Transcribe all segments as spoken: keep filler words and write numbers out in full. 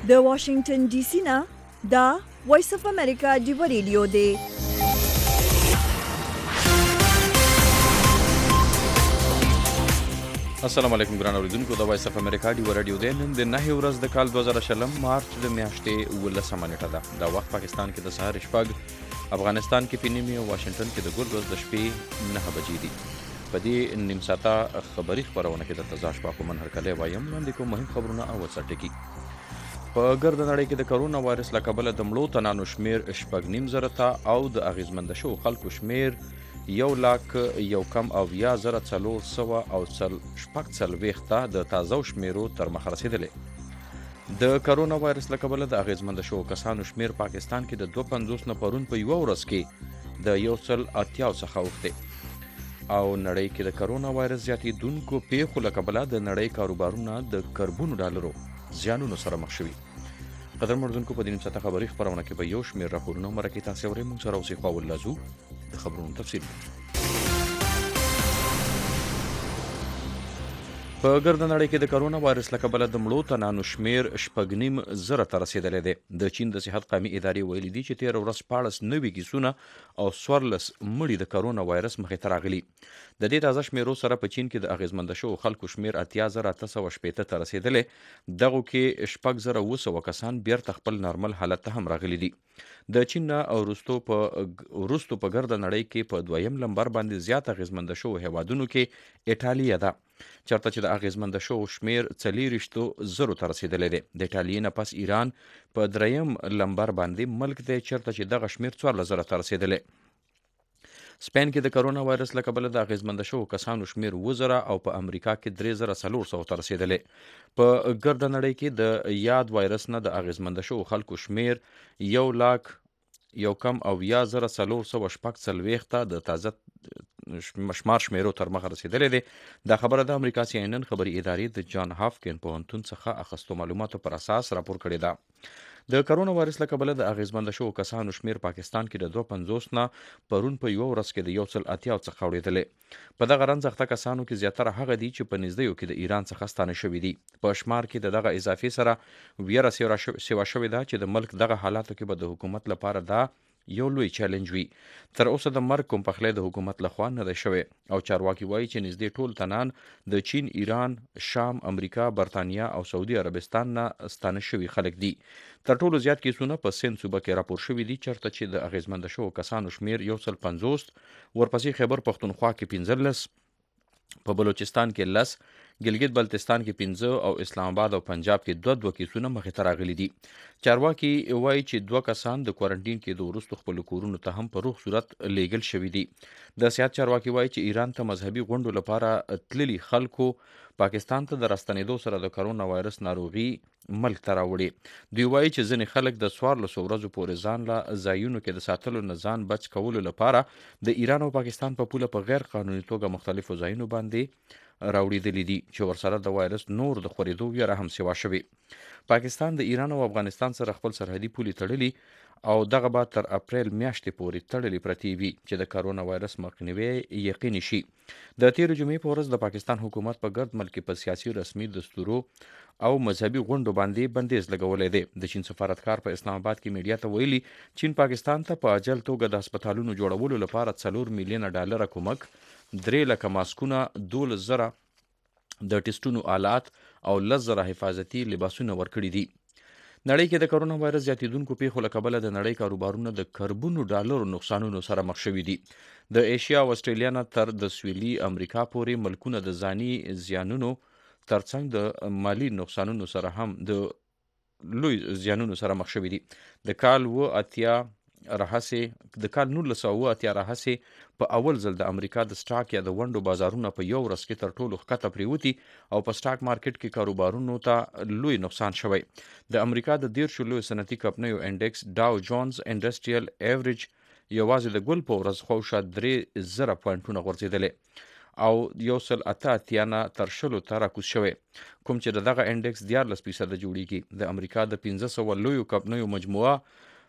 د واشنگټن ډي سي نه دا وایس اف امریکا ډیو ریډیو دی. السلام علیکم ګران اوریدونکو، د وایس اف امریکا ډیو ریډیو دی. نن د نهه ورځ د کال دوه زره شلم مارچ د میاشتې اوولسمه نیټه ده. دا وخت پاکستان کې د سهار شپږ، افغانستان کې په نیمې او واشنگټن کې د ګل ورځ د شپې نهه بجې دي. په دې نیم ساعته خبري خبرونه کې د تزاش پاکو من هرکلی وایم. وړاندې کوم مهم خبرونه او څټکي. په ګرد نړۍ کې د کرونا وایرس له کبله د مړو تنانو شمیر شپږ نیم زره ته او د اغیزمنده شوو خلکو شمیر یو لاک یو کم او یا زره څلور سوه او شپږ څلوېښت ته د تازه شمیرو تر مخه رسېدلی. د کرونا وایرس له کبله د اغیزمنده شوو کسانو شمیر پاکستان کې د دوه پنځوس نه پرون په یوه ورځ کې د یو سل اتیاو څخه اوښتی او نړۍ کې د کرونا وایرس زیاتېدونکو پیښو له کبله د نړۍ کاروبارونه د کربونو ډالرو زیانونو سره مخ شوي. قدرمن اورېدونکو، په دې نیم ساعته خبري خپرونه کې به یو شمېر راپورونه مرکې تاسې اورئ. موږ سره اوسئ. خواول لازو د خبرونو تفصیل. په ګرده نړۍ کې د کرونا وایرس له کبله د مړو تنانو شمیر شپږ نیم زره ته رسېدلی دی. د چین د صحت قومي ادارې ویلي دي چې تېره ورځ شپاړس نوي کیسونه او څوارلس مړي د کرونا وایرس مخې ته راغلي. د دې تازه شمیرو سره په چین کې د اغیزمنده شوو خلکو شمیر اتیا زره اته سوه شپېته ته رسېدلی. دغو کې شپږ زره اوه سوه کسان بیرته خپل نارمل حالت ته هم راغلي دي. د چین نه وروستو په وروستو په ګرده نړۍ کې په دویم لمبر باندې زیات اغیزمنده شوو هیوادونو کې ایټالیا ده، چېرته چې د اغیزمنده شوو شمیر څلېرویشتو زرو ته رسېدلی دی. د ایټالیې نه پس ایران په دریم لمبر باندې ملک دی، چېرته چې دغه شمیر څوارلس زره ته رسېدلی. سپین کې د کرونا وایرس له کبله د اغیزمنده شوو کسانو شمیر اووه زره او په امریکا کې درې زره څلور سوه ته رسېدلی. په ګرده نړۍ کې د یاد وایرس نه د اغیزمنده شوو خلکو شمیر یو لاک یو کم او یا زره څلور سوه شپږ څلوېښت ته د تازه شمار شمیرو تر مخه رسېدلی دی. دا خبره د امریکا سی این ان خبري ادارې د جان هافکن پوهنتون څخه اخیستو معلوماتو پر اساس راپور کړې ده. د کرونا وایرس له کبله د اغیزمنده شوو کسانو شمیر پاکستان کې د دوه پنځوس نه پرون په یوه ورځ کې د یو سل اتیاو څخه اورېدلی. په دغه رنځ اخته کسانو کې زیاتره هغه دي چې په نږدېیو کې د ایران څخه ستانه شوي دي. په شمار کې د دغه اضافې سره ویره سیوا شوې ده چې د ملک دغه حالاتو کې به د حکومت لپاره دا یو لوی چیلنج وي. تر اوسه د مرګ کوم پخلی د حکومت لخوا نه دی شوی او چارواکي وایي چې نږدې ټول تنان د چین، ایران، شام، امریکا، برطانیه او سعودي عربستان نه ستانه شوي خلک دي. تر ټولو زیات کیسونه په سند صوبه کې راپور شوي دي، چېرته چې د اغیزمنده شوو کسانو شمیر یو سل پنځوس، ورپسې خیبر پښتونخوا کې پنځلس، په بلوچستان کې لس، ګلګت بلتستان کې پنځه او اسلام آباد او پنجاب کې دوه دوه کیسونه مخې ته راغلي دي. چارواکي وایي چې دوه کسان د کوارنټین کېدو وروسته خپلو کورونو ته هم په روغ صورت لیږل شوي دي. د صحت چارواکي وایي چې ایران ته مذهبي غونډو لپاره تللي خلکو پاکستان ته د راستنېدو سره د کرونا وایرس ناروغي ملک ته راوړي. دوی وایي چې ځینې خلک د څوارلسو ورځو پورې ځان له ځایونو کې د ساتلو نه ځان بچ کولو لپاره د ایران او پاکستان په پوله په غیر قانوني توګه مختلفو ځایونو باندې راوړېدلي دي چې ورسره د وایرس نور د خورېدو ویره هم سیوا شوې. پاکستان د ایران او افغانستان سره خپل سرحدي پولې تړلي او دغه به تر اپریل میاشتې پورې تړلې پرتې وي چې د کرونا وایرس مخنیوی یقیني شي. د تېرې جمعې په ورځ د پاکستان حکومت په ګرد ملک په سیاسي رسمي دستورو او مذهبي غونډو باندې بندیز لګولی دی. د چین سفارتکار په اسلام آباد کې میډیا ته ویلي چین پاکستان ته په عاجل توګه د هسپتالونو جوړولو لپاره څلور میلیونه ډالره کومک، درې لکه ماسکونه، دولس زره د ټیسټونو آلات او لس زره حفاظتي لباسونه ورکړي دي. نړۍ کې د کرونا وایرس زیاتېدونکو پیښو له کبله د نړۍ کاروبارونه د کربونو ډالرو نقصانونو سره مخ شوي دي. د ایشیا او استرالیا نه تر د سویلي امریکا پورې ملکونه د ځاني زیانونو ترڅنګ د مالی نقصانونو سره هم د لوی زیانونو سره مخ شوي دي. د کال اوه اتیا راهسې د کال نولس سوه اوه اتیا راهسې په اول ځل د امریکا د سټاک یا د ونډو بازارونه په یو ورځ کې تر ټولو ښکته پریوتي او په سټاک مارکیټ کې کاروبارونو ته لوی نقصان شوی. د امریکا د دیرشو لویو صنعتي کمپنیو انډیکس ډاو جونز انډسټریل ایوریج یوازې د ګل په ورځ خواوشا درې زره پوینټونه غورځېدلی او یو سل اته اتیا نه تر شلو ته راکوز شوی، کوم چې د دغه انډیکس دیارلس فیصده جوړیږي. د امریکا د پنځه سوه لویو کمپنیو مجموعه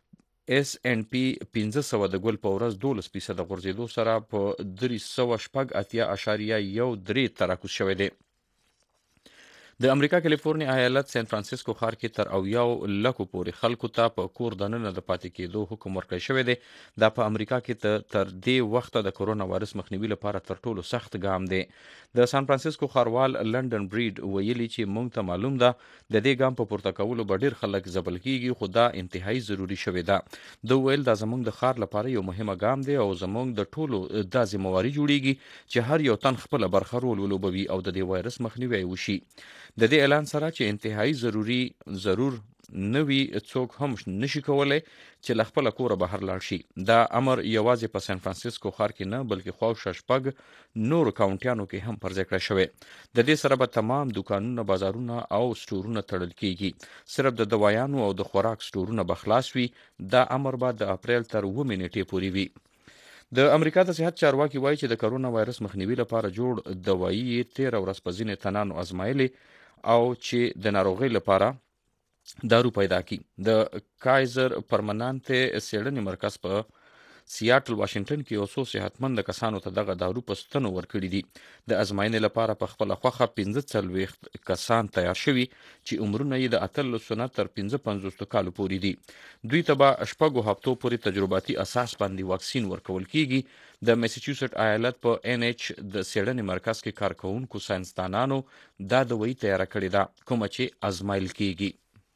اس ان پی پنځه سوه د ګل په ورځ دولس فیصده غورځېدو سره په درې سوه شپږ اتیا اشاریه یو درې ته راکوز شوی دی. د امریکا کالیفورنیا ایالت سان فرانسیسکو ښار کې تر اویاو لکو پورې خلکو ته په کور دننه د پاتې کېدو حکم ورکړی شوی دی. دا په امریکا کې ته تر دې وخته د کرونا وایرس مخنیوي لپاره تر ټولو سخت ګام دی. د سان فرانسیسکو ښاروال لندن بریډ ویلي چې موږ ته معلوم ده د دې ګام په پورته کولو به ډیر خلک ځپل کیږي، خو دا انتهایی ضروري شوې ده. د ویل دا زموږ د ښار لپاره یو مهمه ګام دی او زموږ د ټولو دا ذمہواري جوړیږي چې هر یو تن خپله برخه رول ولوبوي او د دې وایرس مخنیوی وشي. د دې اعلان سره چې انتهایی ضروري ضرور نوي څوک هم نشي کولای چې له خپله کوره بهر لاړ شي. دا امر یوازې په سان فرانسیسکو ښار کې نه بلکې خواوشا شپږ نورو کاونټیانو کې هم پرځای کړی شوی. د دې سره به تمام دوکانونه، بازارونه او سټورونه تړل کیږي. صرف د دوایانو او د خوراک سټورونه به خلاص وي. دا امر به د اپریل تر اوومې نیټې پورې وي. د امریکا د صحت چارواکي وایي چې د کرونا وایرس مخنیوي لپاره جوړ دوایي یې تیره ورځ په ځینې تنانو ازمایلې او چې د ناروغۍ لپاره دارو پیدا کی. د کایزر پرمنانتې څېړنې مرکز په سیاټل واشنگټن کې یو څو صحتمند کسانو ته دغه دارو په ستنو ورکړي دي. د ازمایښتنې لپاره په خپله خوښه پنځه څلوېښت کسان تیار شوي چې عمرونه یې د اتلسو نه تر پنځه پنځوسو کالو پورې دي. دوی ته به شپږو هفتو پورې تجرباتي اساس باندې واکسین ورکول کیږي. د میساچوسټ ایالت په ان ایچ د څېړنې مرکز کې کارکوونکو ساینسدانانو دا دوايي تیاره کړې ده کومه چې ازمایل کیږي.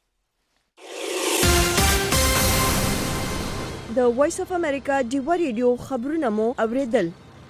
د وایس اف امریکا ډیوا ریډیو خبرونه مو اوریدل.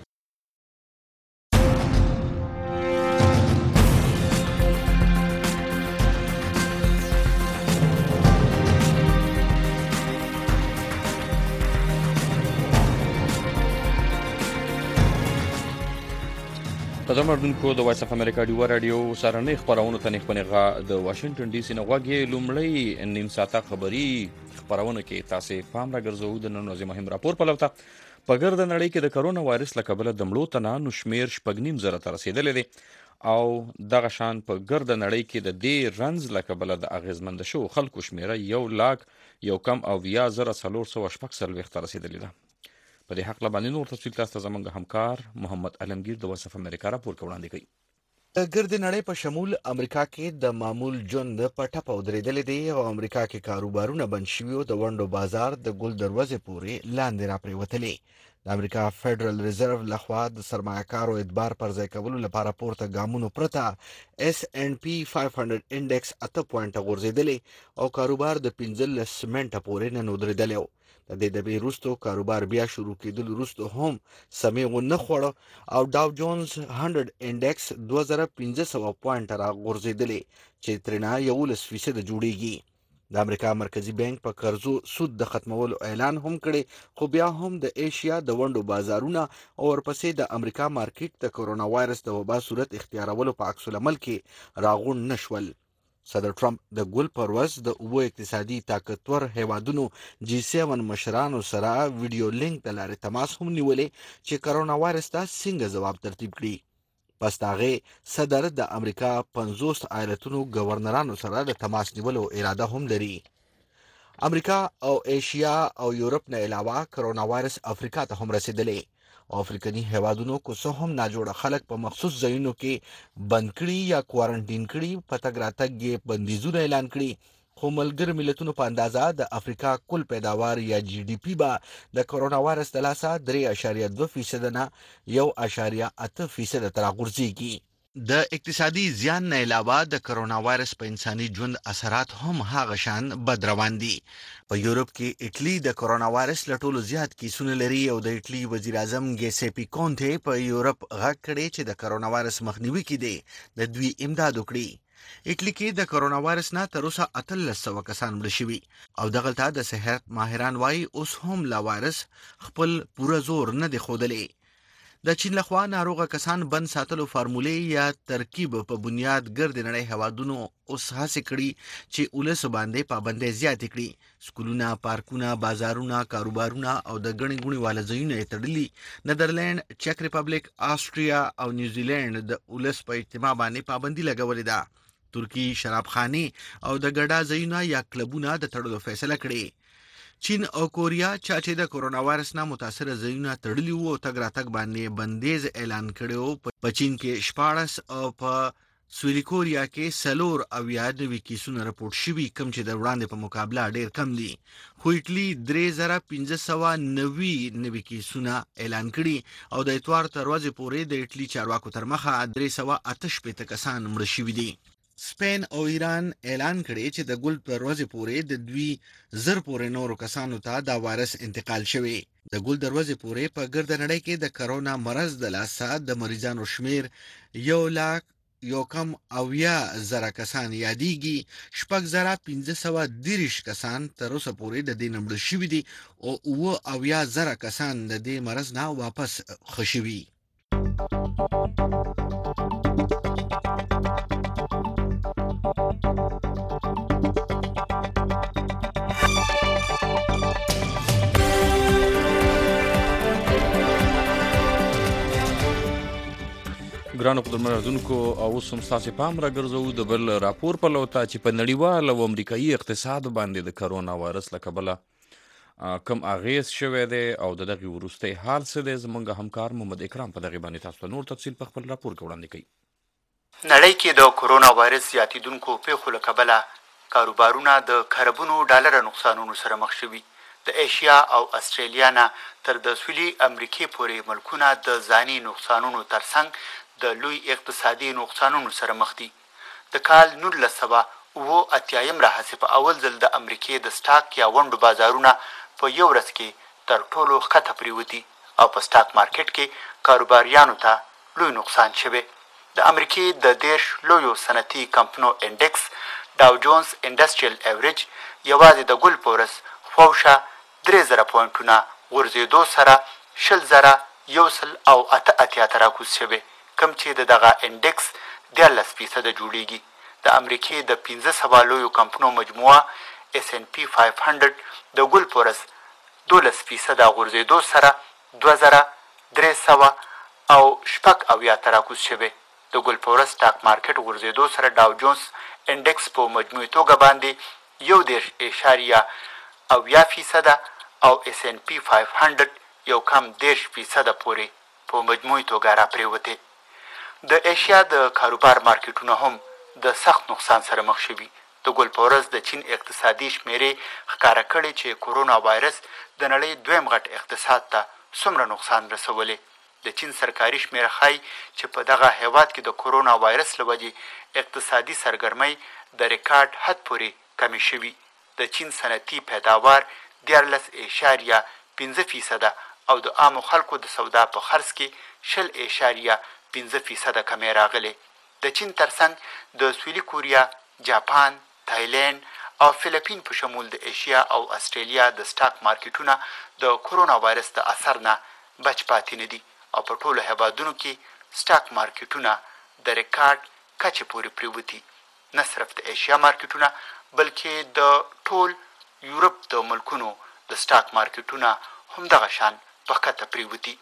قدم اردوونکو د وایس اف امریکا ډیوا راډیو سهارنۍ خپرونو ته نیغه د واشنگټن ډي سي نه غوږ لومړی نیم ساعته خبري خپرونه کې تاسې پام راګرځوو د نن ورځې مهم راپور پلو ته. په ګرده نړۍ کې د کرونا وایرس له کبله د مړو تنانو شمیر شپږ نیم زره ته رسېدلی دی او دغه شان په ګرده نړۍ کې د دې رنځ له کبله د اغېزمنده شوو خلکو شمیره یو لاک یو کم اویا زره څلور سوه شپږ څلوېښت ته رسېدلې ده. په دې حق له باندې نور تفصیل تاسو ته زموږ همکار محمد علمگیر د وایس اف امریکا راپور وړاندې کوي. د ګرد نړۍ په شمول امریکا کې د معمول ژوند په ټپه ودرېدلې دی او امریکا کې کاروبارونه بند شوي او د ونډو بازار د ګل دروازې پورې لاندې راپرېوتلې. د امریکا فدرال ریزرو لخوا د سرمایه‌کارو اعتبار پر ځای کولو لپاره پورته ګامونو پرته اس اینڈ پی پنځه سوه انډیکس اته پوینټه غورځېدلی او کاروبار د پنځلس منټه پورې نن ودرېدلی. د دې د وروستو کاروبار بیا شروع کېدل وروسته هم سمې ونه خوړه او ډاو جونز هنډرډ انډیکس دوه زره پنځه سوه پوینټه راغورځېدلی چې ترېنه یولس فیصده جوړیږي. د امریکا مرکزی بانک په قرضو سود د ختمولو اعلان هم کړی، خو بیا هم د ایشیا د ونډو بازارونه او ورپسې د امریکا مارکیټ د کرونا وایرس د وبا صورت اختیارولو په عکس العمل کې راغونډ نشول. صدر ټرمپ د ګل پر ورځ د اوو اقتصادي طاقتور هیوادونو جی سیون مشرانو سره ویډیو لینک د لارې تماس هم نیولې چې کرونا وایرس ته څنګه ځواب ترتیب کړي. پس د هغې صدر د امریکا پنځوس ایالتونو گورنرانو سره د تماس نیولو اراده هم لري. امریکا او ایشیا او یورپ نه علاوه کرونا وایرس افریقا ته هم رسیدلی او افریقني هیوادونو کو څه هم ناجوړه خلک په مخصوص ځایونو کې بند کړي یا کوارنټین کړي، په تګ راتګ یې بندیزونه اعلان کړي. خو ملګر ملتونو په اندازه د افریقا کل پیداوار یا جی ډي پی به د کرونا وایرس د لاسه درې اشاریه دوه فیصده نه یو اشاریه اته فیصده ته راغورځېږي. د اقتصادي زیان نه علاوه د کرونا وایرس په انساني ژوند اثرات هم هغه شان بد روان دي. په یورپ کې اټلی د کرونا وایرس له ټولو زیات کیسونه لري او د اټلی وزیر اعظم ګیسیپي کونټې په یورپ غږ کړی چې د کرونا وایرس مخنیوي کې دی د دوی امداد وکړي. اټلی کې د کرونا وایرس نه تر اوسه اتلس سوه کسان مړه شوي او دغلته د صحت ماهران وایي اوس هم لا وایرس خپل پوره زور نه دی ښودلی. د چین لخوا ناروغه کسان بند ساتلو فارمولې یا ترکیب په بنیاد ګرد نړۍ هوادونو اوس هڅې کړي چې ولس باندې پابندۍ زیاتې کړي. سکولونه، پارکونه، بازارونه، کاروبارونه او د ګڼې ګوڼې والا ځایونه یې تړلي. نیدرلینډ، چک ریپبلک، آسټریا او نیوزیلینډ د ولس په اجتماع باندې پابندي لګولې ده. ترکی شرابخانې او د ګډا ځایونه یا کلبونه د تړلو فیصله کړې. چین او کوریا چا چې د کرونا وایرس نه متاثره ځایونه تړلي وو او تګ راتګ باندې بندیز اعلان کړی و. په چین کې شپاړس او په سویلي کوریا کې څلور اویا نوي کیسونه راپورټ شوي کوم چې د وړاندې په مقابله ډیر کم دي. خو ایټلي درې زره پنځه سوه نوي نوي کیسونه اعلان کړي او د اتوار تر ورځې پورې د ایټلي چارواکو تر مخه درې سوه اته شپېته کسان مړه شوي دي. سپین او ایران اعلان کړي چې د ګل پر ورځې پورې د دوی زر پورې نورو کسانو ته دا وایرس انتقال شوی. د ګل دروازې پورې په ګرد نړۍ کې د کرونا مرض د لاسه د مریضانو شمیر یو لاک یو کم اویا زره کسان یادېږي. شپږ زره پنځه سوه دېرش کسان تر اوسه پورې د دې نه مړه شوي دي او اوه اویا زره کسان د دې مرض نه واپس ښه شوي. ګرانو قدرمنردونکو او اوس هم ستاسې پام راګرځوو د بل راپور په لور ته چې په نړیوال او امریکایي اقتصاد باندې د کرونا وایرس له کبله کم اغیز شوی دی او د دغې وروستی حال څه دی. زموږ همکار محمد اکرام په دغې باندې تاسو ته نور تفصیل په خپل راپور کې وړاندې کوي. نړۍ کې د کرونا وایرس زیاتېدونکو پیښو له کبله کاروبارونه د خربونو ډالره نقصانونو سره مخ شوي. د ایشیا او استرالیا نه تر د سویلي امریکې پورې ملکونه د ځاني نقصانونو ترڅنګ د لوی اقتصادي نقصانونو سره مخ دي. د کال نولس سوه اوه اتیایم راهیسې په اول ځل د امریکې د سټاک یا ونډو بازارونه په یو ورځ کې تر ټولو ښکته پریوتي او په سټاک مارکیټ کې کاروباریانو ته لوی نقصان شوی. د امریکې د دېرش لویو صنعتي کمپنو انډکس ډاو جونز انډسټریل ایوریج یوازې د ګل په ورځ خواوشا درې زره پوینټونه غورځېدو سره شل زره یو سل او اته اتیا ته راکوز شوی، کوم چې د دغه انډکس دیارلس فیصده جوړیږي. د امریکې د پنځه سوه لویو کمپنو مجموعه اس ان پي پنځه سوه د ګل په ورځ دولس فیصده غورځېدو سره دوه زره درې سوه او شپږ اویا ته راکوز شوی. د ګل په ورځ سټاک مارکیټ غورځېدو سره ډاو جونز انډکس په مجموعي توګه باندې یو دېرش اعشاریه اویا فیصده او اس ان پي پنځه سوه یو کم دېرش فیصده پورې په مجموعي توګه راپریوتې. د ایشیا د کاروبار مارکیټونه هم د سخت نقصان سره مخ شوي. د ګل په ورځ د چین اقتصادي شمیرې ښکاره کړې چې کرونا وایرس د نړۍ دویم غټ اقتصاد ته څومره نقصان رسولی. د چین سرکاري شمیره ښایي چې په دغه هیواد کې د کرونا وایرس له وجې اقتصادي سرګرمۍ د ریکارډ حد پورې کمې شوي. د چین صنعتي پیداوار دیارلس اعشاریه پنځه فیصده او د عامو خلکو د سودا په خرڅ کې شل اعشاریه پنځه فیصده کمې راغلې. د چین ترڅنګ د سویلي کوریا، جاپان، تایلند او فلیپین په شمول د ایشیا او استرالیا د سټاک مارکیټونه د کرونا وایرس د اثر نه بچ پاتې نه دي او په ټولو هیوادونو کې سټاک مارکیټونه د ریکارډ کچې پورې پریوتي. نه صرف د ایشیا مارکیټونه بلکې د ټول یورپ د ملکونو د سټاک مارکیټونه هم دغه شان په ښکته پریوتي.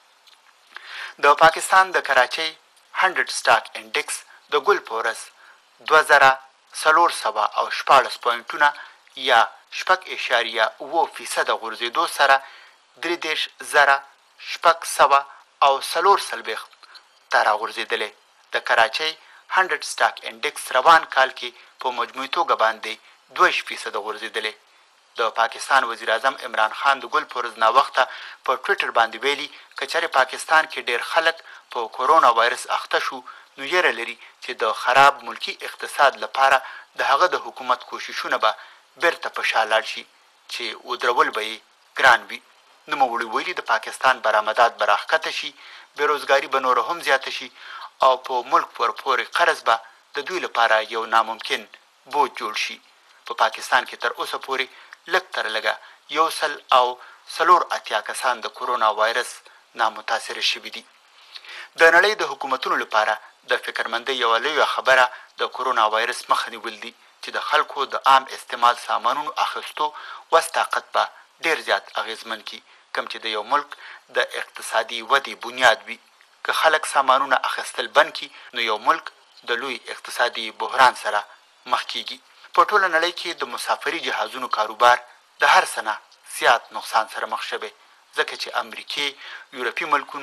د پاکستان د کراچۍ هنډرډ سټاک انډکس د ګل په ورځ دوه زره څلور سوه او شپاړس پوینټونه یا شپږ اعشاریه اوه فیصده غورځېدو سره درې دېرش زره شپږ سوه او څلور څلوېښت ته راغورځېدلی. د کراچۍ هنډرډ سټاک انډکس روان کال کې په مجموعي توګه باندې دوه ویشت فیصده غورځېدلی. د پاکستان وزیر اعظم عمران خان د ګل په ورځ ناوخته په ټویټر باندې ویلي که چېرې پاکستان کې ډېر خلک په کورونا وایرس اخته شو نو یره لري چې د خراب ملکی اقتصاد لپاره د هغه د حکومت کوششونه به بیرته په شا لاړ شي چې ودرول به یې ګران وي. نوموړي ویلي د پاکستان برآمدات به راښکته شي، بېروزګاري به نوره هم زیاته شي او په ملک پر پورې قرض به د دوی لپاره یو ناممکن بوج جوړ شي. په پاکستان کې تر اوسه پورې لږ تر لږه یو سل او څلور اتیا کسان د کرونا وایرس نامتاثره شوي دي. د نړۍ د حکومتونو لپاره د فکرمندۍ یوه لویه خبره د کرونا وایرس مخه نیول دي چې د خلکو د عام استعمال سامانونو اخیستو وس طاقت به ډېر زیات اغیزمن کړي، کوم چې د یو ملک د اقتصادي ودې بنیاد وي. که خلک سامانونه اخیستل بند کړي نو یو ملک د لوی اقتصادي بحران سره مخ کیږي. په ټوله نړۍ کې د مسافري جهازونو کاروبار د هر څه نه زیات نقصان سره مخ شوی، ځکه چې امریکې، یورپي ملکونو،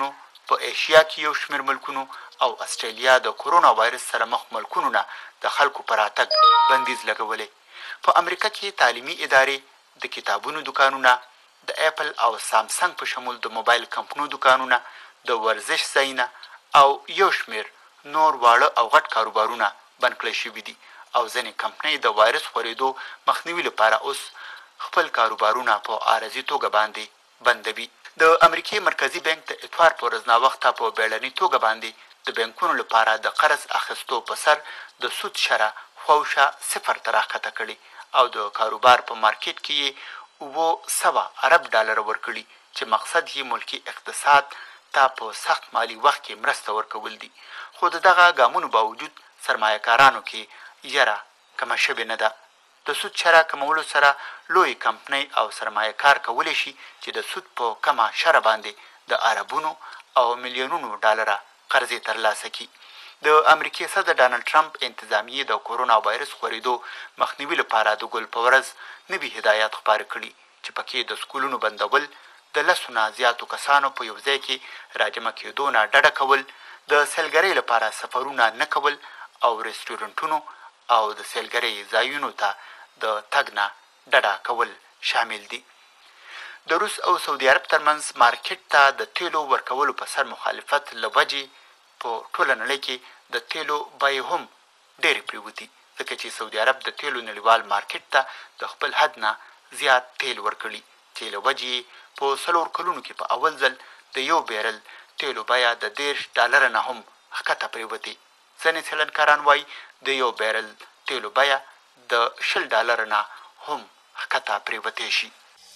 په ایشیا کې یو شمېر ملکونو او استرالیا د کرونا وایرس سره مخ ملکونو نه د خلکو پر راتګ بندیز لګولی. په امریکا کې تعلیمي ادارې، د کتابونو دکانونه، د اپل او سامسنګ په شمول د موبایل کمپنو دکانونه، د ورزش ځایونه او یو شمېر نور واړه او غټ کاروبارونه بند کړای شوي دي او ځینې کمپنۍ د وایرس خورېدو مخنیوي لپاره اوس خپل کاروبارونه په عارضي توګه باندې بندوي. د امریکې مرکزي بانک د اتوار په ورځ ناوخته په بیړنۍ توګه باندې د بانکونو لپاره د قرض اخیستو په سر د سود شره خواوشا صفر ته راښکته کړي او د کاروبار په مارکیټ کې یې اوه سوه ارب ډالر ورکړي چې مقصد یې ملکي اقتصاد ته په سخت مالي وخت کې مرسته ورکول دي. خو د دغه ګامونو باوجود سرمایه کارانو کې یره کمه شوې نه ده. د سود شره کمولو سره لوی کمپنۍ او سرمایه کار کولی شي چې د سود په کمه شره باندې د اربونو او میلیونونو ډالره قرضې ترلاسه کړي. د امریکې صدر ډانلډ ټرمپ انتظامیې د کورونا وایرس خورېدو مخنیوي لپاره د ګل په ورځ نوي هدایات خپاره کړي چې پکې د سکولونو بندول، د لسو نه زیاتو کسانو په یو ځای کې راجمع کېدو نه ډډه کول، د سیلګرۍ لپاره سفرونه نه کول او رستورانټونو او د سیلګرۍ ځایونو ته د تګ نه ډډه کول شامل دي. د روس او سعودي عرب ترمنځ مارکیټ ته د تیلو ورکولو په سر مخالفت له وجې په ټوله نړۍ کې د تیلو بیې هم ډېرې پرېوتي، ځکه چې سعودي عرب د تیلو نړیوال مارکیټ ته د خپل حد نه زیات تیل ورکړي چې له وجې په څلور کلونو کې په اول ځل د یو بیرل تیلو بیه د دېرش ډالره نه هم ښکته پرېوتې. ځینې څېړنکاران وایي د یو بیرل تیلو بیه د شل ډالره نه هم ښکته پرېوتې شي.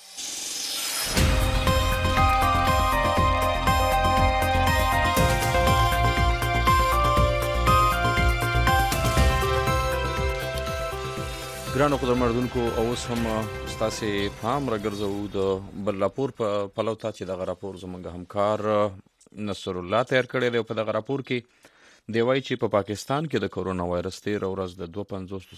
ګرانو قدرمنونکو، اوس هم ستاسې پام راګرځوو د بل راپور په پلو ته چې دغه راپور زموږ همکار نصر الله تیار کړی دی. په دغه راپور کې دی وایي چې په پا پاکستان کې د کرونا وایرس تېره ورځ د دوه پنځوسو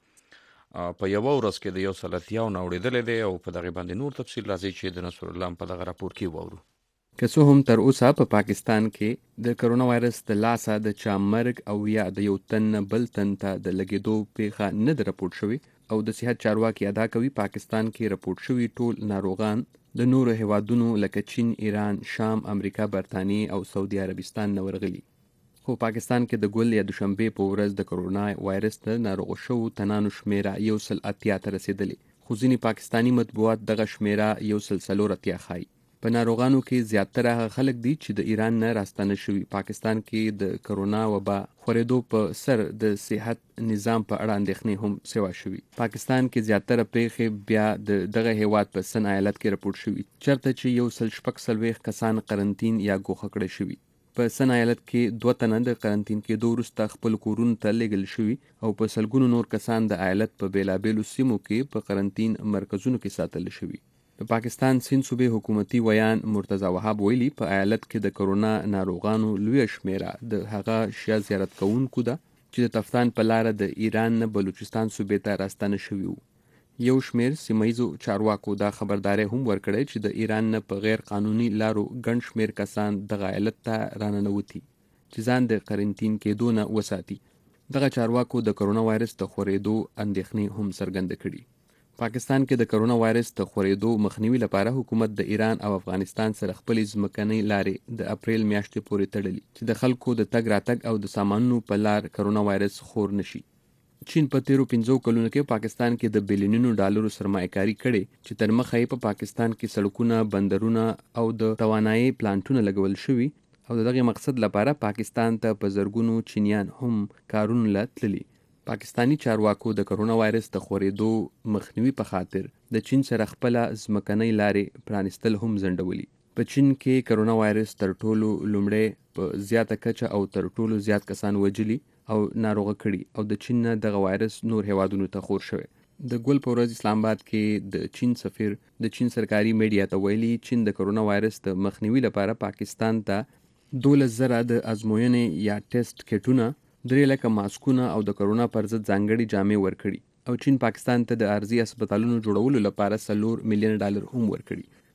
څخه په یوه ورځ کې د یو سل اتیاو نه اوړېدلی دی او په دغې باندې نور تفصیل راځي چې د نصر الله په دغه راپور کې واورو. که څه هم تر اوسه په پا پاکستان کې د کرونا وایرس د لاسه د چا مرګ او یا د یو تن نه بل تن ته د لګېدو پیښه نه ده راپورټ شوې او د صحت چارواکي ادا کوي پاکستان کې راپورټ شوي ټول ناروغان د نورو هیوادونو لکه چین، ایران، شام، امریکا، برطانیې او سعودي عربستان نه ورغلي. خو پاکستان کې د ګل یا دوشنبې په ورځ د کرونا وایرس د ناروغو شوو تنانو شمیره یو سل اتیا ته رسېدلې، خو ځینې پاکستاني مطبوعات دغه شمیره یو سل څلور اتیا ښایي. په ناروغانو کې زیاتره هغه خلک دي چې د ایران نه راستانه شوي. پاکستان کې د کرونا وبا خورېدو په سر د صحت نظام په اړه اندېښنې هم سوا شوي. پاکستان کې زیاتره پېښې بیا د دغه هیواد په سن ایالت کې راپورټ شوي، چېرته چې یو سل شپږ څلوېښت کسان قرنطین یا ګوښه کړي شوي. په سن ایالت کې دوه تنه د قرنطین کېدو وروسته خپل کورونو ته لېږل شوي او په سلګونو نور کسان د ایالت په بېلابېلو سیمو کې په قرنطین مرکزونو کې ساتل شوي. د پاکستان سیند صوبې حکومتي ویان مرتضی وهاب ویلي په ایالت کې د کرونا ناروغانو لویه شمیره د هغه شیا زیارت کوونکو ده چې د تفتان په لاره د ایران نه بلوچستان صوبې ته راستانه شوي وو. یو شمیر سیمایزو چارواکو دا خبرداری هم ورکړی چې د ایران نه په غیر قانوني لارو ګڼ شمیر کسان دغه ایالت ته راننوتي چې ځان د قرنطین کېدو نه وساتي. دغه چارواکو د کرونا وایرس د خورېدو اندېښنې هم څرګنده کړي. پاکستان کې د کرونا وایرس د خورېدو مخنیوي لپاره حکومت د ایران او افغانستان سره خپلې ځمکنۍ لارې د اپریل میاشتې پورې تړلي چې د خلکو د تګ راتګ او د سامانونو په لار کرونا وایرس خور نشي. چین په تیرو پنځو کلونو کې پاکستان کې د بیلیونونو ډالرو سرمایه‌کاري کړې چې تر مخه یې په پاکستان کې سړکونه، بندرونه او د توانایي پلانټونه لګول شوي او د دغه مقصد لپاره پاکستان ته په زرګونو چینیان هم کارونه لا تللي. پاکستانی چارواکو د کرونا وایرس د خورېدو مخنیوي په خاطر د چین سره خپله ځمکنۍ لارې پرانیستل هم ځنډولي. په چین کې کرونا وایرس تر ټولو لومړی په زیاته کچه او تر ټولو زیات کسان وجلي او ناروغه کړي او د چین نه دغه وایرس نور هیوادونو ته خور شوی. د ګل په ورځ اسلام آباد کې د چین سفیر د چین سرکاري میډیا ته ویلي چین د کرونا وایرس د مخنیوي لپاره پاکستان ته دولس زره د ازموینې یا ټیسټ کټونه، درې لکه ماسکونه او د کرونا پر ضد ځانګړي جامې ورکړي او چین پاکستان ته د عارضي هسپتالونو جوړولو لپاره څلور میلیون ډالر هم ورکړي.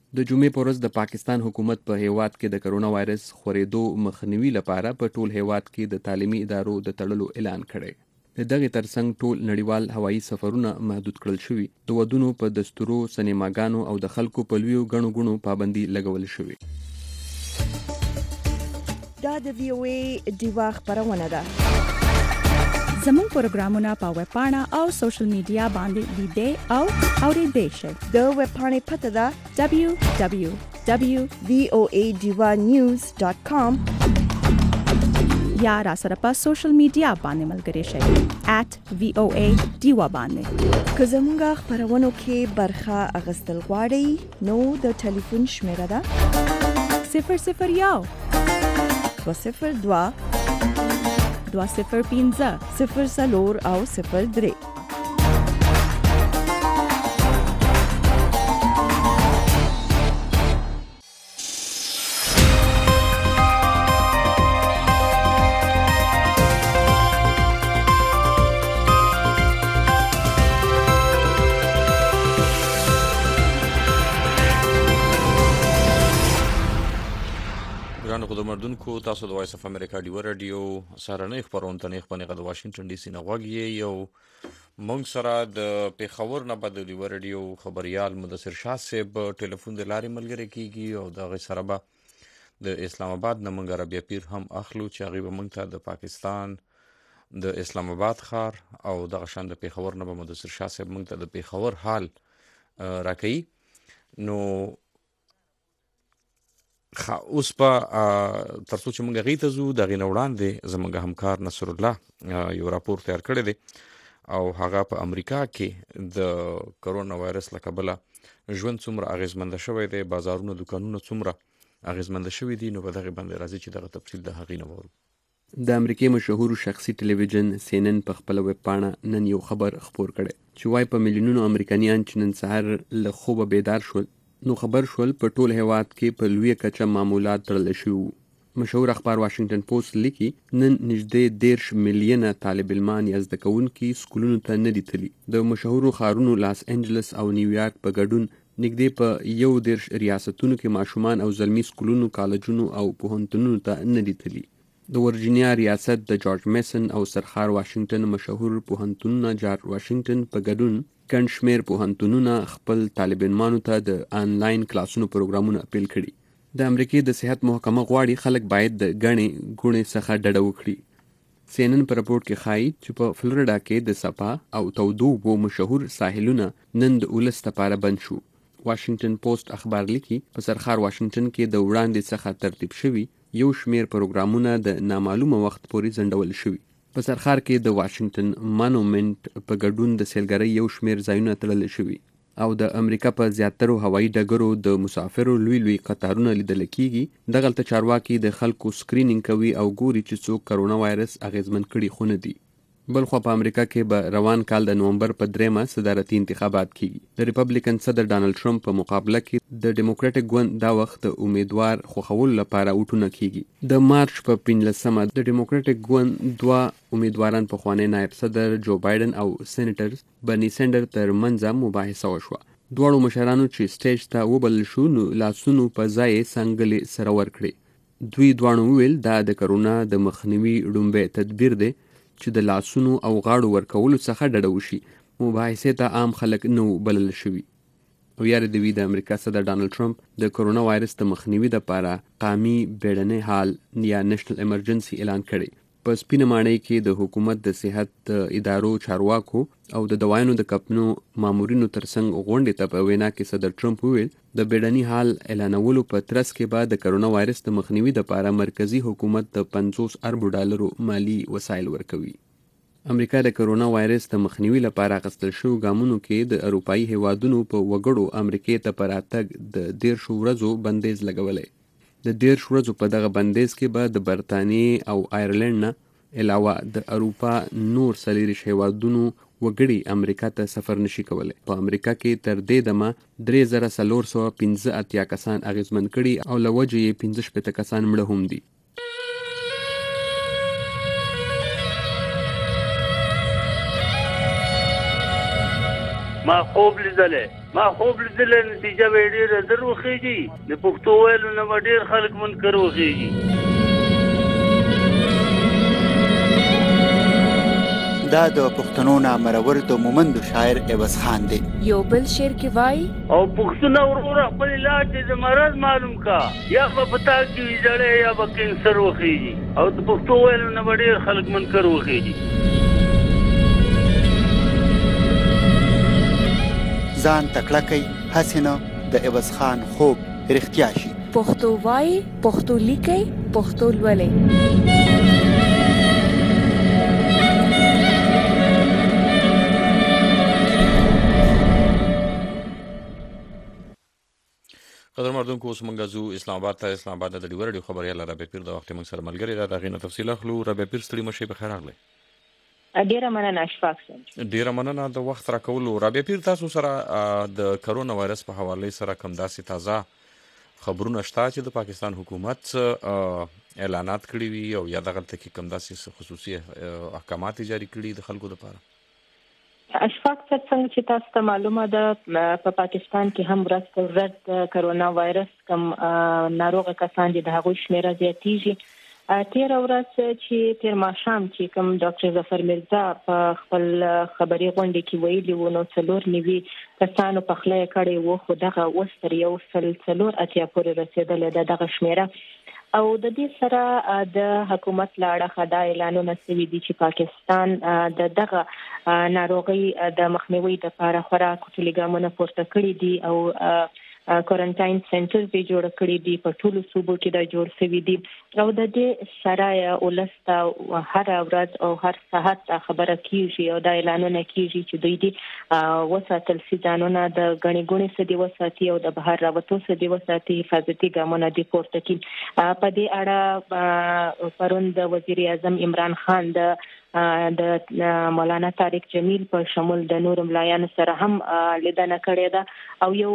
د جمعې په ورځ د پاکستان حکومت په هیواد کې د کرونا وایرس خورېدو مخنیوي لپاره په ټول هیواد کې د تعلیمي ادارو د تړلو اعلان کړی. د دغې ترڅنګ ټول نړیوال هوایي سفرونه محدود کړل شوي. د ودونو په دستورو، سینماګانو او د خلکو په لویو ګڼو ګڼو پابندي لګول شوې. دا د وی او ای ډیوا خبرونه ده. زموږ پروګرامونه په ویب پاڼه او سوشل میډیا باندې لیدئ او اورېدئ شئ. د ویب پاڼې پته ده دبلیو دبلیو دبلیو وی او ای ډیوا نیوز ډاٹ کام یا را سره په سوشل میډیا باندې ملګري شئ ایٹ وی او ای ډیوا باندې. که زموږ خبرونو کې برخه اخیستل غواړئ نو د ټلیفون شمیره ده صفر صفر یو دوه صفر دوه دوه صفر پنځه صفر څلور او صفر درې. ګرانو خدمتونکو، تاسو د وایس اف امریکا ډیو رادیو سهارنۍ خپرونه ته نیغ په نیغه د واشنگټن ډي سي نه غوږ یې. یو موږ سره د پېښور نه به د ډیو رادیو خبریال مدثر شاه صاحب ټلیفون د لارې ملګری کیږي او د هغې سره به د اسلام آباد نه موږ ربیع پیر هم اخلو چې هغې به موږ ته د پاکستان د اسلام آباد ښار او دغه شان د پېښور نه به مدثر شاه صاحب موږ ته د پېښور حال راکوي. نو اوس په تر څو چې موږ هغې ته ځو د هغې نه وړاندې زموږ همکار نصر الله یو راپور تیار کړی دی او هغه په امریکا کې د کرونا وایرس له کبله ژوند څومره اغېزمنده شوی دی، بازارونه دوکانونه څومره اغېزمنده شوي دي. نو په دغې باندې راځي چې دغه تفصیل د هغې نه وورو. د امریکې مشهور شخصي ټلویزیون سی ان ان په خپله ویب پاڼه نن یو خبر خپور کړی چې وایي په میلیونونو امریکایان چې نن سهار له خوبه بیدار شول نو خبر شول په ټول هیواد کې په لویه کچه معمولات تړلی شوي وو. مشهور اخبار واشنگټن پوسټ لیکي نن نږدې دېرش میلیونه طالب علمان یا زده کوونکي سکولونو ته نه دي تللي. د مشهورو ښارونو لاس انجلس او نیویارک په ګډون نږدې په یو دېرش ریاستونو کې ماشومان او زلمي سکولونو، کالجونو او پوهنتونونو ته نه دي تللي. د ورجینیا ریاست د جورج میسن او سرخار واشنگټن مشهور پوهنتونونه جارج واشنگټن په ګډون ګڼ شمېر پوهنتونونه خپل طالب علمانو ته د آنلاین کلاسونو پروګرامونه پیل کړي. د امریکې د صحت محکمه غواړي خلک باید د ګڼې ګوڼې څخه ډډه وکړي. سی ان ان په راپورټ کې ښایي چې په فلوریډا کې د سپا او تودو اوبو مشهور ساحلونه نن د ولس لپاره بند شو. واشنگټن پوسټ اخبار لیکي په سرخار واشنگټن کې د وړاندې څخه ترتیب شوي یو شمېر پروګرامونه د نامعلومه وخت پورې ځنډول شوي. په سرخار کې د واشنگټن مانومنت په ګډون د سیلګرۍ یو شمېر ځایونه تړلی شوي او د امریکا په زیاترو هوایي ډګرو د مسافرو لوی لوی قطارونه لیدل کیږي. دغلته چارواکي د خلکو سکرینینګ کوي او ګوري چې څوک کرونا وایرس اغېزمن کړي خو نه دي. بل خوا په امریکا کې به روان کال د نومبر په دریمه صدارتي انتخابات کیږي. د ریپبلیکن صدر ډانلډ ټرمپ په مقابله کې د ډیموکراټک ګوند دا وخت د امیدوار خوښولو لپاره وټونه کیږي. د مارچ په پنځلسمه د ډیموکراټک ګوند دوه امیدواران پخوانی نایب صدر جو بایدن او سینیټر برني سینډر تر منځه مباحثه وشوه. دواړو مشرانو چې سټیج ته وبلل شو نو لاسونو په ځای څنګلې سره ورکړي. دوی دواړو وویل دا د کرونا د مخنیوي لومړی تدبیر دی چې د لاسونو او غاړو ورکولو څخه ډډه وشي. مباحثې ته عام خلک نه وو بلل شوي. او یارې دوی د امریکا صدر ډانلډ ټرمپ د کرونا وایرس د مخنیوي دپاره قامي بیړنی حال یا نېشنل ایمرجنسي اعلان کړی. په سپینه ماڼۍ کې د حکومت د صحت د ادارو چارواکو او د دوايانو د کمپنیو مامورینو ترڅنګ غونډې ته په وینا کې صدر ټرمپ وویل د بیړني حال اعلانولو په ترڅ کې به د کرونا وایرس د مخنیوي دپاره مرکزی حکومت د پنځوس اربو ډالرو مالی وسایل ورکوي. امریکا د کرونا وایرس د مخنیوي لپاره اخیستل شویو ګامونو کې د اروپایي هیوادونو په وګړو امریکې ته په راتګ د دېرشو ورځو بندیز لګولی. د دېرش ورځو په دغه بندیز کې به د برطانیې او آیرلینډ نه علاوه د اروپا نور څلېرویشت هیوادونو وګړي امریکا ته سفر نشي کولی. په امریکا کې تر دې دمه درې زره څلور سوه پنځه اتیا کسان اغېزمن کړي او له وجې یې پنځه شپېته کسان مړه هم دي. ما خوب لیدلی ما خوب لیدل نتیجه به ډېره زر وخېږي د پښتو ویلو نه به ډېر خلک منکر وخېږي. دا د پښتنو نامرور د مومندو شاعر عوض خان دی. یو بل شعر کې وای او پښتون وروره خپل علاج د مرض معلوم کا یا په پتا کې ویجړې یا په کینسر وخېږي او د پښتو ویلو نه به ډېر خلک منکر وخېږي. ځان تکړه کوي هسې نه د عوض خان خوب رښتیا شي. پښتو وای، پښتو لیکي، پښتو لولي. قدر مردونکو اوس موږ ځو اسلام آباد ته. اسلام آباد د ډیور ډیو خبريال رابعه پیر د وخت موږ سره ملګری دا دغه تفصیل اخلو. رابعه پیر ستړي مشه په خیر راغلی. ډیره مننه اشفاق صاحب. ډیره مننه د وخت راکولو. رابعه پیر تاسو سره د کرونا وایرس په حواله سره کوم داسې تازه خبرونه شته چې د پاکستان حکومت اعلانات کړي وي او یا دغه ته کوم داسې خصوصي احکامات جاری کړي د خلکو لپاره؟ اشفاق صاحب څنګه چې تاسو ته معلومه ده په پاکستان کې هم ورځ پر ورځ د کرونا وایرس کم ناروغه کسان دي د هغوی شمیره زیاتیږي. تیر ورځ چې تیر ماښام چې کوم ډاکټر ظفر مرزا په خپل خبري غونډه کې ویلي و نو څلور نوي کسانو په خله کړي وو خو دغه اوس تر یو سل څلور اتیا پورې رسیدلې ده دغه شمیره. او د دې سره د حکومت لاړه خدا اعلانونه شوي دي چې پاکستان د دغه ناروغي د مخنیوي لپاره خورا کوټلي ګامونه پورته کړي دي او کوارنټاین سنټر به جوړ کړي دي په ټولو صوبو کې دا جوړ شوي دي او د دې سره ولستا هر ورځ او هر ساعت خبره کیږي او دا اعلانونه کیږي چې دوی دي وساتل سي ځانونه د غني غوني سدي وساتي او د بهر راوتو سدي وساتي حفاظتي ګامونه دي پورته کړي. په دې اړه پرون د وزیر اعظم عمران خان د د مولانا طارق جمیل په شمول د نور ملایانو سره هم لیدنه کړې ده او یو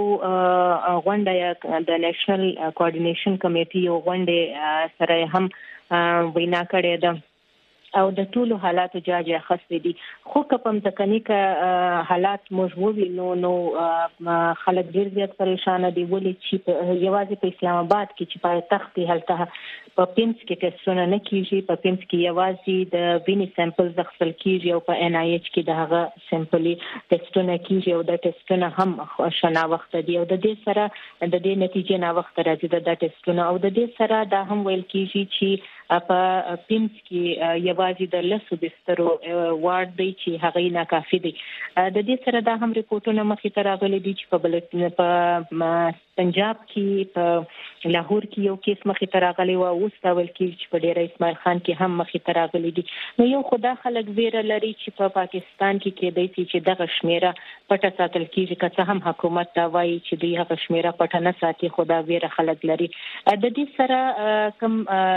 غونډه د نېشنل کوارډینیشن کمیټي یو غونډه سره هم وینا کړې ده او د ټولو حالاتو جاج اخستې دي. خو کوم ځکني ک حالات موږ وینو نو خلک ډیر زیات پریشان دي ولې چې یوازې په اسلام آباد کې چې په تخت هلته په پینس کې ټیسټونه نه کیږي، په پینس کې یوازې د وینې سیمپل ځخصل کیږي او په ان آی ایچ کې د هغه سیمپلي ټیسټونه کیږي او د ټیسټونه هم شنا وخت دي او د دې سره د دې نتیجې نه وخت راځي د ټیسټونه او د دې سره دا هم ویل کیږي چې په پینس کې یوازې د لسو بسترو وارد دی چې هغه ناکافي دي. د دې سره دا هم ریپورتونه مخې ته راغلي دي چې په بل په پنجاب کې په لاهور کې یو کیس مخې ته راغلی و اوس دا ویل کېږي چې په ډیره اسماعیل خان کې هم مخې ته راغلي دي. نو یو خدا خلک ویره لري چې په پاکستان کې کېدای شي چې دغه شمیره پټه ساتل کېږي که څه هم حکومت دا وایي چې دوی هغه شمیره پټه نه ساتي خو دا ویره خلک لري. د دې سره کوم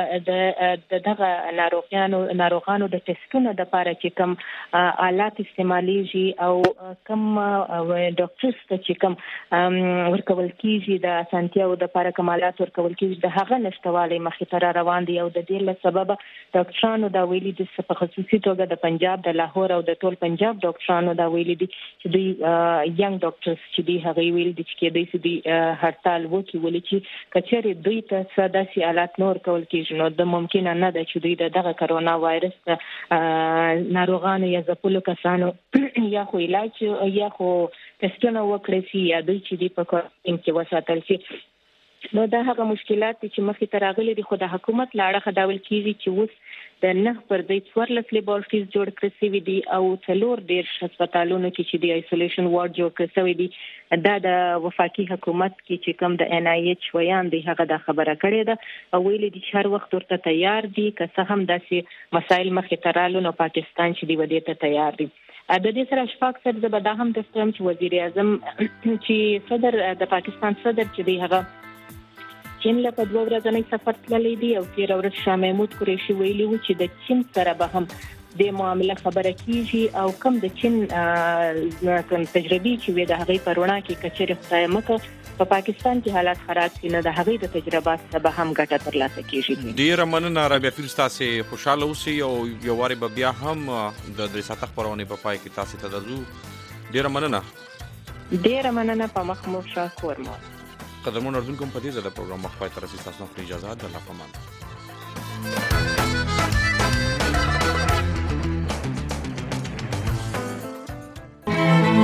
د دغه ناروغانو ناروغانو د ټیسټونو د لپاره چې کوم آلات استعماليږي او کوم ډاکټرز ته چې کوم ورکول کېږي د اسانتیاو د لپاره کوم آلات ورکول کېږي د هغه نشټوالي مخې ته روان دي او د دې له سبب ډاکټرانو دا ویلي دي په خصوصي توګه د پنجاب د لاهور او د ټول پنجاب ډاکټرانو دا ویلي دي چې دوی ینګ ډاکټرز چې دي هغه ویلي دي چې کېدای شي دوی هړتال وکړي ولې چې کچېرې دوی ته څه داسې آلات نور کول کېږي نو د ممکنه نه ده چې دوی دغه کرونا وایرس ناروغانو یا ځپلو کسانو یا خو علاج یا خو ټیسټونه وکړي شي یا دوی چې دي په کوارنټاین کې وساتل شي. نو دا هغه مشکلات چې مخې ته راغلي دي خو د حکومت لاړه خداول کیږي چې اوس د نه پر دې څوارلس لیبارټریز جوړ کړی شوي دي او څلور دېرش هسپتالونو کې چې د آیسولیشن وارډ جوړ کړی شوی دي دا د وفاقي حکومت کې چې کوم د ان آی ایچ ویان دی هغه دا خبره کړې ده او ویلي دي چې هر وخت ورته تیار دي که څه هم داسې مسایل مخې ته رالو نو پاکستان چې دی ودې ته تیار دي. د دې سره اشفاق صاحب زه به دا هم درته چې وزیر اعظم چې صدر د پاکستان صدر چې دی هغه چین له په دوه ورځنی سفر تللی دی او تیر ورځ شاه محمود قریشي ویلي و چې د چین سره به هم د معامله خبره کیږي او کم د چین کوم تجربه چې وي د هغې په رڼا کې کچېرې خدای مکه په پاکستان کې حالات خراب شي نه د هغې د تجربات څخه به هم ګټه ترلاسه کیږي. ډیره مننه رابعه پیر تاسې خوشاله اوسئ او یو وارې به بیا هم د درې ساعته خپرونې په پای کې تاسې ته درځو. ډیره مننه. ډیره مننه په مخ مو ښه کور مو قدرمن اردوونکو په دې ځای د پروګرام مخ پای ته رسېږي. تاسو نو اجازه ده الله پامان.